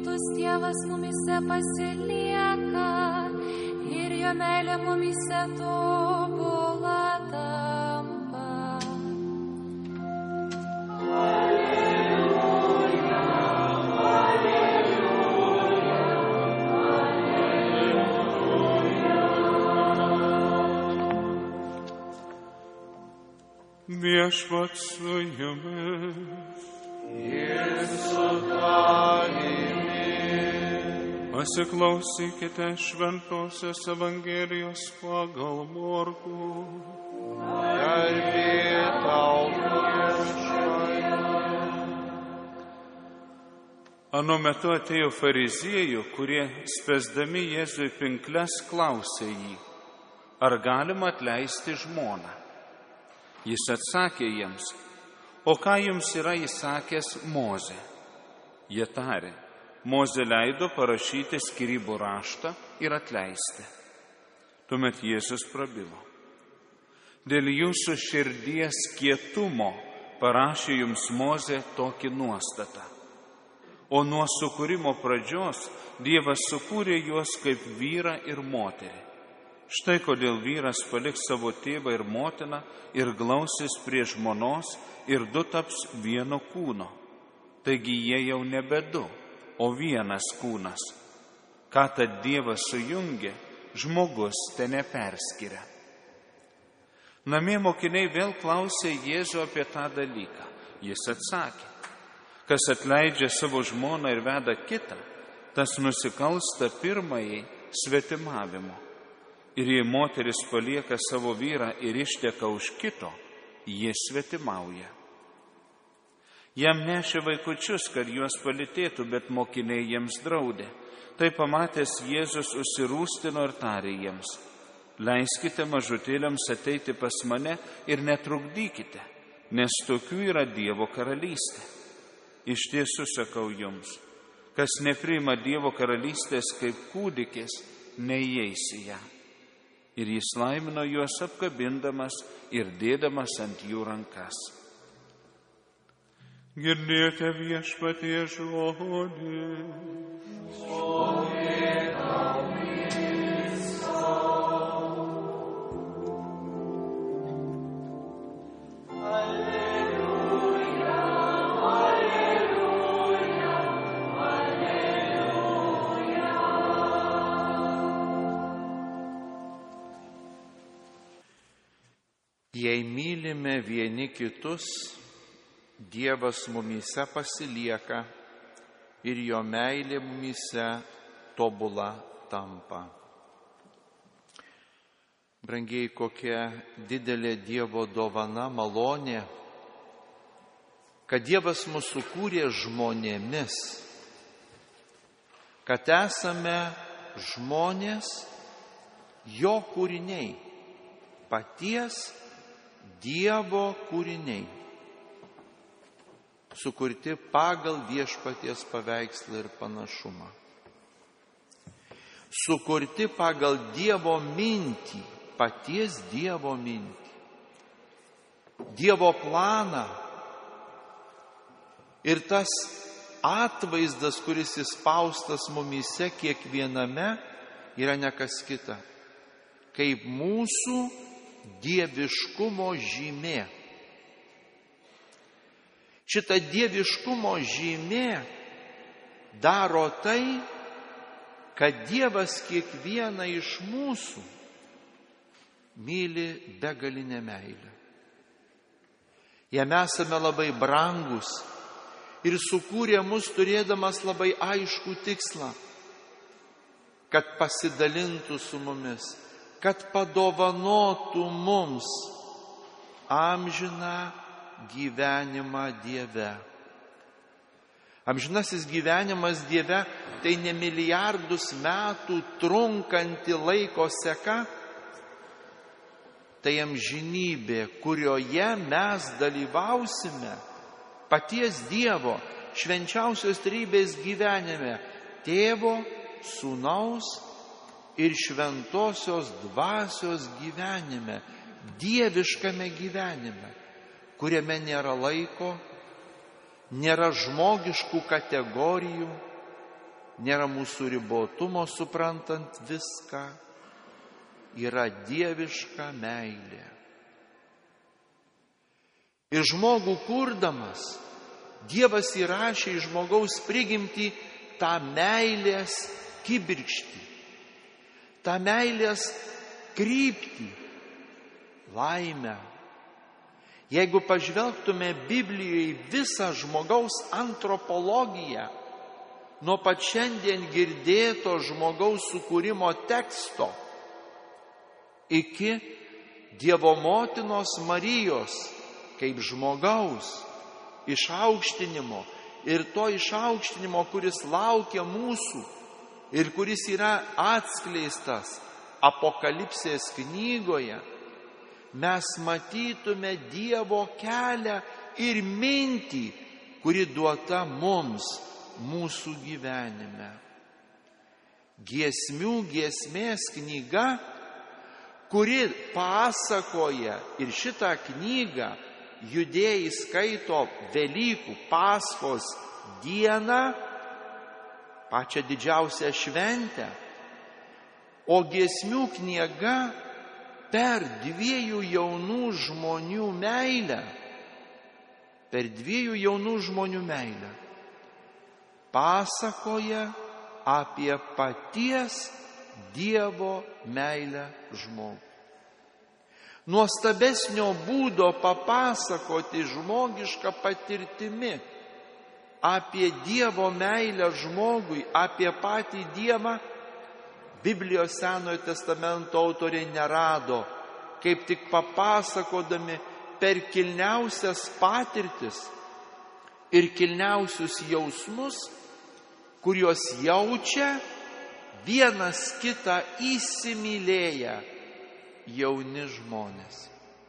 kitus Dievas mumise pasilieka ir jo meilė mumise tobula tampa. Alleluja, alleluja, alleluja. Viešpats su jumis. Ir su tavimi. Pasiklausykite Šventosios Evangelijos pagal Morkų. Garbė tau, Viešpatie. Anu metu atėjo fariziejų, kurie spęsdami Jėzui pinkles klausė jį, ar galima atleisti žmoną. Jis atsakė jiems, o ką jums yra įsakęs Mozė? Jie tarė, Mozė leido parašyti skyrybų raštą ir atleisti. Tuomet Jėzus prabilo. Dėl jūsų širdies kietumo parašė jums Mozė tokį nuostatą. O nuo sukūrimo pradžios Dievas sukūrė juos kaip vyrą ir moterį. Štai kodėl vyras paliks savo tėvą ir motiną ir glausis prie žmonos ir du taps vieno kūno. Taigi jie jau nebe du, o vienas kūnas. Ką tad Dievas sujungė, žmogus te neperskiria. Namie mokiniai vėl klausė Jėzų apie tą dalyką. Jis atsakė, kas atleidžia savo žmoną ir veda kitą, tas nusikalsta pirmajai svetimavimu. Ir jei moteris palieka savo vyrą ir išteka už kito, jie svetimauja. Jam nešė vaikučius, kad juos palytėtų, bet mokiniai jiems draudė. Tai pamatęs Jėzus užsirūstino ir tarė jiems, leiskite mažutėliams ateiti pas mane ir netrukdykite, nes tokių yra Dievo karalystė. Iš tiesų sakau jums, kas nepriima Dievo karalystės kaip kūdikis, neįeis į ją. Ir jis laimino juos apkabindamas ir dėdamas ant jų rankas. Girdėjote Viešpatie žodį. Jei mylime vieni kitus, Dievas mumyse pasilieka ir jo meilė mumyse tobula tampa. Brangiai, kokia didelė Dievo dovana, malonė, kad Dievas mus sukūrė žmonėmis, kad esame žmonės, jo kūriniai, paties Dievo kūriniai, sukurti pagal Viešpaties paveikslą ir panašumą. Sukurti pagal Dievo mintį, paties Dievo mintį. Dievo planą. Ir tas atvaizdas, kuris įspaustas mumyse kiekviename, yra ne kas kita, kaip mūsų dieviškumo žymė. Šita dieviškumo žymė daro tai, kad Dievas kiekvieną iš mūsų myli begalinę meilę. Jam esame labai brangus ir sukūrė mus turėdamas labai aiškų tikslą, kad pasidalintų su mumis, kad padovanotų mums amžiną gyvenimą Dieve. Amžinasis gyvenimas Dieve tai ne milijardus metų trunkanti laiko seka, tai amžinybė, kurioje mes dalyvausime paties Dievo švenčiausios trejybės gyvenime, Tėvo, Sūnaus ir Šventosios Dvasios gyvenime, dieviškame gyvenime, kuriame nėra laiko, nėra žmogiškų kategorijų, nėra mūsų ribotumo suprantant viską, yra dieviška meilė. Ir žmogų kurdamas, Dievas įrašė į žmogaus prigimtį tą meilės kibirkštį, tą meilės kryptį, laimę. Jeigu pažvelgtume Biblijoje visą žmogaus antropologiją, nuo pat šiandien girdėto žmogaus sukūrimo teksto iki Dievo motinos Marijos kaip žmogaus išaukštinimo ir to išaukštinimo, kuris laukia mūsų ir kuris yra atskleistas Apokalipsės knygoje, mes matytume Dievo kelią ir mintį, kuri duota mums mūsų gyvenime. Giesmių giesmės knyga, kuri pasakoja ir šitą knygą judėjai skaito Velykų Paschos dieną, pačią didžiausią šventę, o giesmių knyga per dviejų jaunų žmonių meilę, pasakoja apie paties Dievo meilę žmogui. Nuostabesnio būdo papasakoti žmogišką patirtimi apie Dievo meilę žmogui, apie patį Dievą, Biblijos Senojo testamento autoriai nerado, kaip tik papasakodami per kilniausias patirtis ir kilniausius jausmus, kuriuos jaučia vienas kitą įsimylėję jauni žmonės.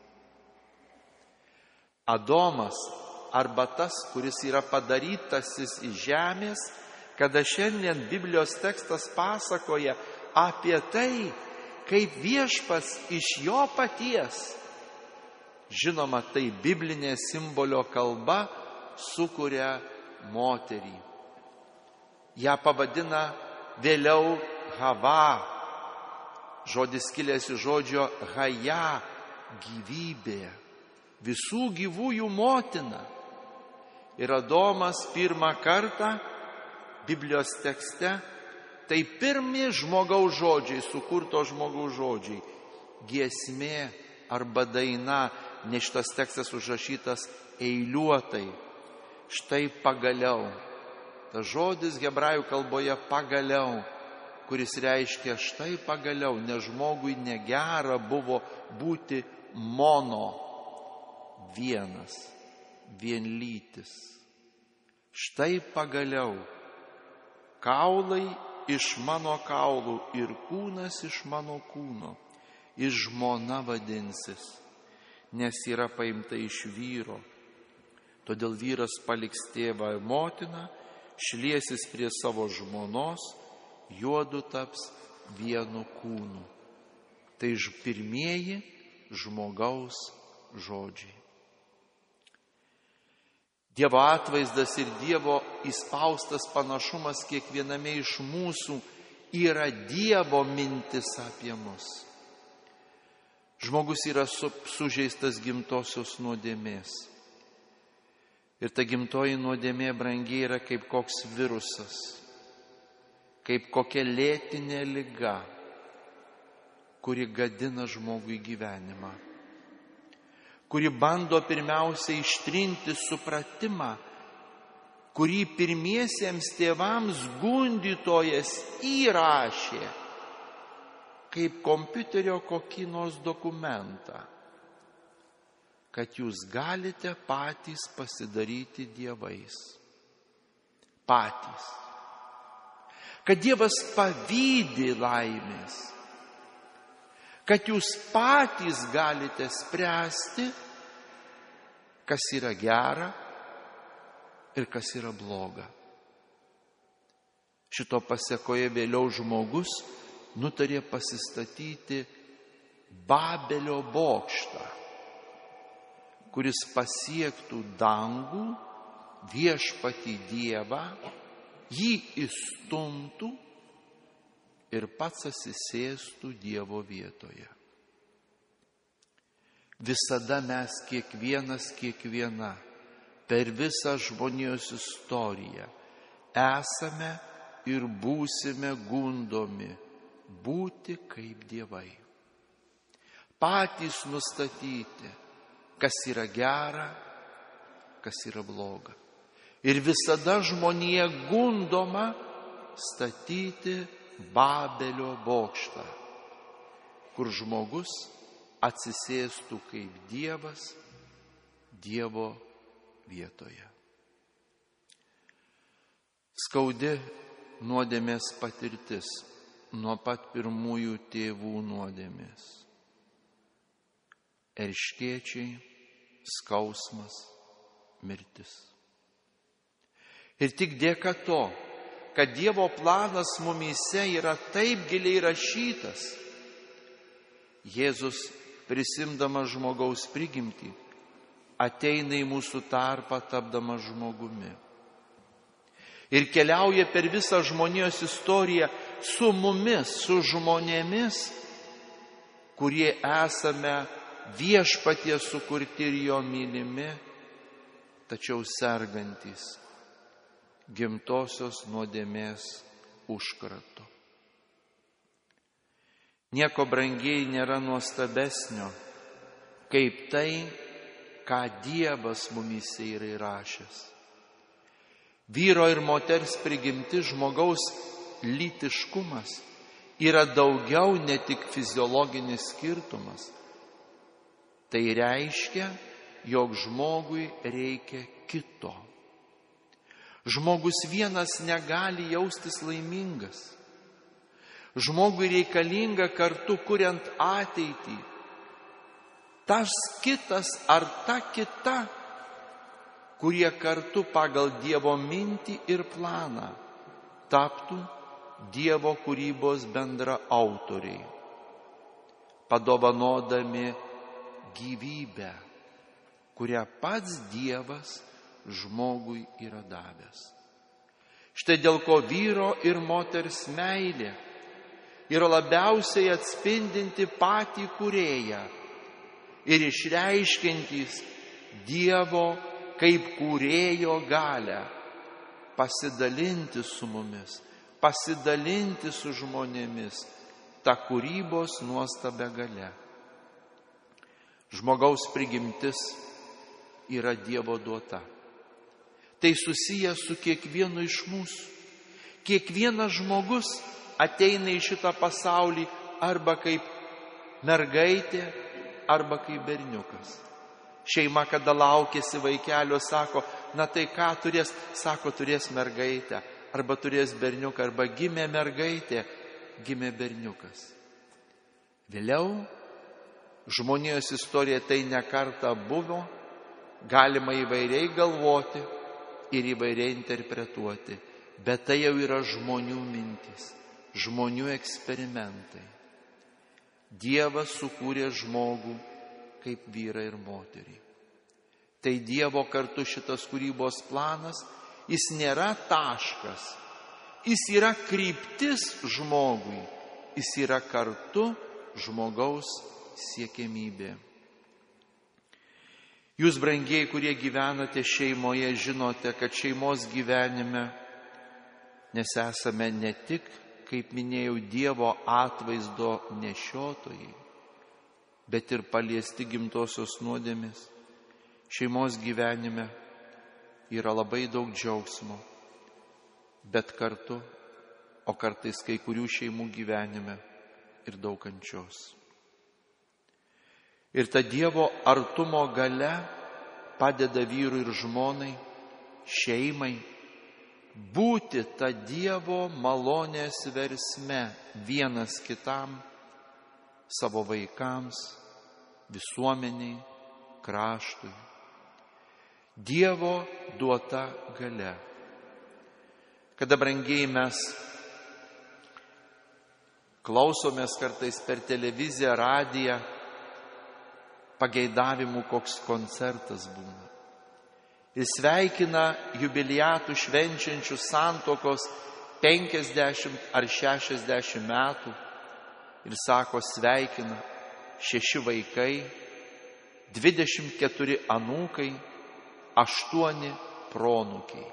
Adomas arba tas, kuris yra padarytasis iš žemės, kada šiandien Biblijos tekstas pasakoja apie tai, kaip Viešpats iš jo paties, žinoma, tai biblinė simbolio kalba, sukuria moterį. Ja pavadina vėliau Hava. Žodis kilęs iš žodžio Haja, gyvybė, visų gyvųjų motina. Ir Adomas pirmą kartą Biblijos tekste, tai pirmi žmogaus žodžiai, sukurto žmogaus žodžiai, giesmė arba daina, nes šitas tekstas užrašytas eiliuotai. Štai pagaliau. Tas žodis hebrajų kalboje pagaliau, kuris reiškia štai pagaliau, nes žmogui negera buvo būti vienas, vienlytis. Štai pagaliau, kaulai iš mano kaulų ir kūnas iš mano kūno, ir žmona vadinsis, nes yra paimta iš vyro. Todėl vyras paliks tėvą ir motiną, šliesis prie savo žmonos, juodu taps vienu kūnu. Tai pirmieji žmogaus žodžiai. Dievo atvaizdas ir Dievo įspaustas panašumas kiekviename iš mūsų yra Dievo mintis apie mus. Žmogus yra sužeistas gimtosios nuodėmės. Ir ta gimtoji nuodėmė brangiai yra kaip koks virusas, kaip kokia lėtinė liga, kuri gadina žmogui gyvenimą, kuri bando pirmiausia ištrinti supratimą, kurį pirmiesiems tėvams gundytojas įrašė kaip kompiuterio kokį nors dokumentą, kad jūs galite patys pasidaryti dievais. Patys. Kad Dievas pavydi laimės. Kad jūs patys galite spręsti, kas yra gera ir kas yra bloga. Šito pasekoje vėliau žmogus nutarė pasistatyti Babelio bokštą, kuris pasiektų dangų, viešpatį Dievą jį įstumtų ir pats atsisėstų Dievo vietoje. Visada mes kiekviena per visą žmonijos istoriją esame ir būsime gundomi būti kaip dievai. Patys nustatyti, kas yra gera, kas yra bloga. Ir visada žmonija gundoma statyti Babelio bokštą, kur žmogus atsisėstų kaip dievas Dievo vietoje. Skaudi nuodėmės patirtis nuo pat pirmųjų tėvų nuodėmės. Erškėčiai, skausmas, mirtis. Ir tik dėka to, kad Dievo planas mumyse yra taip giliai rašytas, Jėzus, prisimdamas žmogaus prigimtį, ateina į mūsų tarpą tapdamas žmogumi. Ir keliauja per visą žmonijos istoriją su mumis, su žmonėmis, kurie esame Viešpaties sukurti ir jo mylimi, tačiau sergantys gimtosios nuodėmės užkrato. Nieko brangiai nėra nuostabesnio, kaip tai, ką Dievas mumyse yra įrašęs. Vyro ir moters prigimti žmogaus lytiškumas yra daugiau ne tik fiziologinis skirtumas. Tai reiškia, jog žmogui reikia kito. Žmogus vienas negali jaustis laimingas. Žmogui reikalinga kartu kuriant ateitį. Tas kitas ar ta kita, kurie kartu pagal Dievo mintį ir planą taptų Dievo kūrybos bendra autoriai, padovanodami gyvybę, kurią pats Dievas žmogui yra davęs. Štai dėl ko vyro ir moters meilė yra labiausiai atspindinti patį kūrėją ir išreiškiantys Dievo kaip kūrėjo galią pasidalinti su mumis, pasidalinti su žmonėmis tą kūrybos nuostabę galią. Žmogaus prigimtis yra Dievo duota. Tai susiję su kiekvienu iš mūsų. Kiekvienas žmogus ateina į šitą pasaulį arba kaip mergaitė, arba kaip berniukas. Šeima, kada laukėsi vaikelio, sako, na tai ką turės? Sako, turės mergaitę, arba turės berniuką, arba gimė mergaitė, gimė berniukas. Vėliau žmonijos istorija tai ne kartą buvo, galima įvairiai galvoti ir įvairiai interpretuoti, bet tai jau yra žmonių mintys, žmonių eksperimentai. Dievas sukūrė žmogų kaip vyrą ir moterį. Tai Dievo kartu šitas kūrybos planas, jis nėra taškas, jis yra kryptis žmogui, jis yra kartu žmogaus siekiamybė. Jūs, brangieji, kurie gyvenate šeimoje, žinote, kad šeimos gyvenime nes esame ne tik, kaip minėjau, Dievo atvaizdo nešiotojai, bet ir paliesti gimtosios nuodėmės. Šeimos gyvenime yra labai daug džiaugsmo, bet kartu, o kartais kai kurių šeimų gyvenime ir daug kančios. Ir ta Dievo artumo galia padeda vyrui ir žmonai, šeimai, būti ta Dievo malonės versme vienas kitam, savo vaikams, visuomeniai, kraštui. Dievo duota galia. Kada, brangieji, mes klausomės kartais per televiziją, radiją, pageidavimų, koks koncertas būna. ir sveikina jubiliatų švenčiančių santuokos 50 ar 60 metų ir sako sveikina 6 vaikai, 24 anūkai, 8 proanūkiai.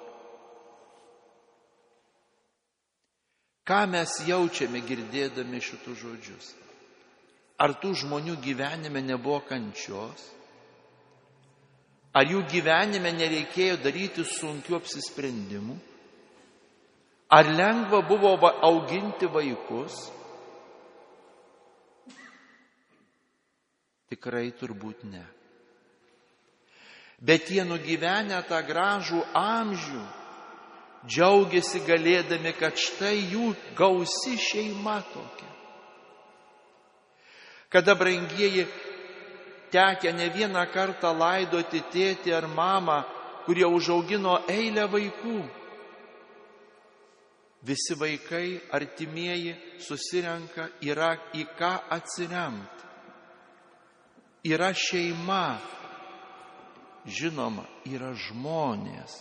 Ką mes jaučiame girdėdami šitus žodžius? Ar tų žmonių gyvenime nebuvo kančios? Ar jų gyvenime nereikėjo daryti sunkių apsisprendimų? Ar lengva buvo auginti vaikus? Tikrai turbūt ne. Bet jie nugyvenę tą gražų amžių, džiaugiasi galėdami, kad štai jų gausi šeima tokia. Kada, brangieji, tekę ne vieną kartą laidoti tėtį ar mamą, kurie užaugino eilę vaikų. Visi vaikai, artimieji susirenka, yra į ką atsiremti. Yra šeima, žinoma, yra žmonės.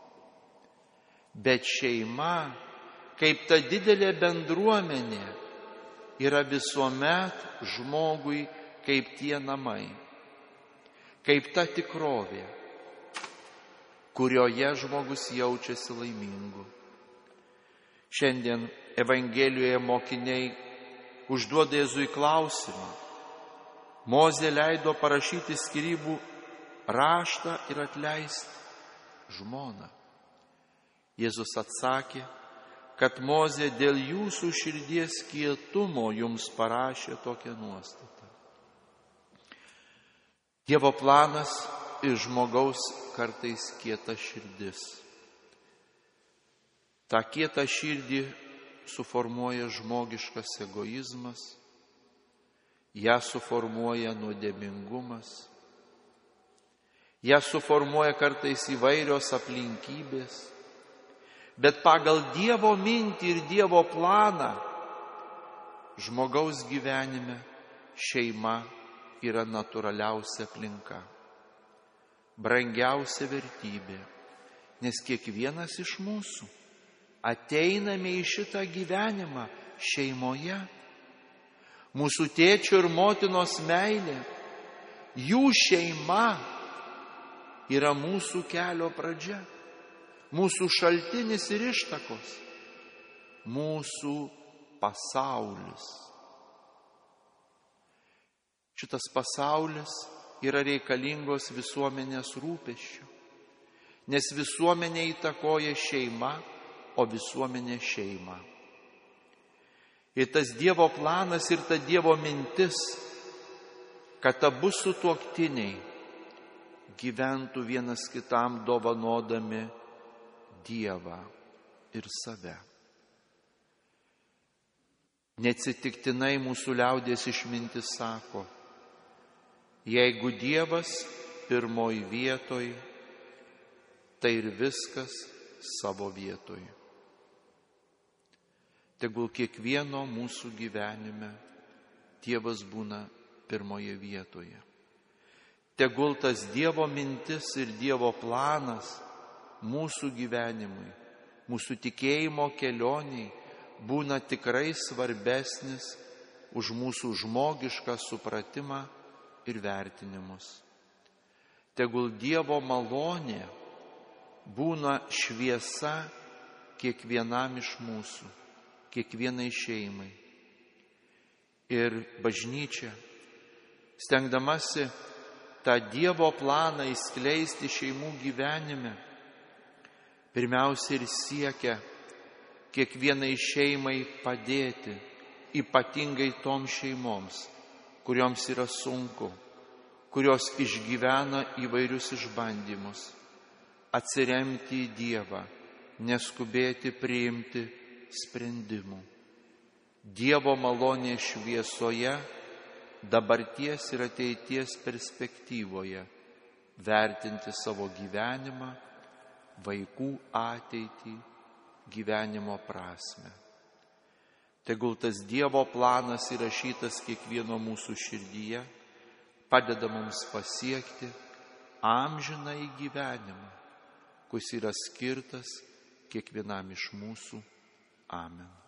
Bet šeima, kaip ta didelė bendruomenė, yra visuomet žmogui kaip tie namai, kaip ta tikrovė, kurioje žmogus jaučiasi laimingu. Šiandien Evangelijoje mokiniai užduoda Jėzui klausimą. Mozė leido parašyti skyrybų raštą ir atleisti žmoną. Jėzus atsakė, kad Mozė dėl jūsų širdies kietumo jums parašė tokią nuostatą. Dievo planas ir žmogaus kartais kieta širdis. Ta kietą širdį suformuoja žmogiškas egoizmas, ją suformuoja nuodėmingumas, ją suformuoja kartais įvairios aplinkybės, bet pagal Dievo mintį ir Dievo planą žmogaus gyvenime šeima yra natūraliausia aplinka, brangiausia vertybė, nes kiekvienas iš mūsų ateiname į šitą gyvenimą šeimoje. Mūsų tėčio ir motinos meilė, jų šeima yra mūsų kelio pradžia, mūsų šaltinis ir ištakos, mūsų pasaulis. Šitas pasaulis yra reikalingos visuomenės rūpesčių, nes visuomenė įtakoja šeima, o visuomenė šeima. Ir tas Dievo planas ir ta Dievo mintis, kad abu sutuoktiniai gyventų vienas kitam dovanodami Dievą ir save. Neatsitiktinai mūsų liaudies išmintis sako, jeigu Dievas pirmoj vietoj, tai ir viskas savo vietoj. Tegul kiekvieno mūsų gyvenime Dievas būna pirmoje vietoje. Tegul tas Dievo mintis ir Dievo planas mūsų gyvenimui, mūsų tikėjimo kelioniai būna tikrai svarbesnis už mūsų žmogišką supratimą ir vertinimus. Tegul Dievo malonė būna šviesa kiekvienam iš mūsų, kiekvienai šeimai. Ir bažnyčia, stengdamasi tą Dievo planą įskleisti šeimų gyvenime, pirmiausia ir siekia kiekvienai šeimai padėti, ypatingai toms šeimoms, kurioms yra sunku, kurios išgyvena įvairius išbandymus, atsiremti į Dievą, neskubėti priimti sprendimų. Dievo malonė šviesoje, dabarties ir ateities perspektyvoje, vertinti savo gyvenimą, vaikų ateitį, gyvenimo prasme. Tegul tas Dievo planas įrašytas kiekvieno mūsų širdyje, padeda mums pasiekti amžinąjį gyvenimą, koks yra skirtas kiekvienam iš mūsų. Amen.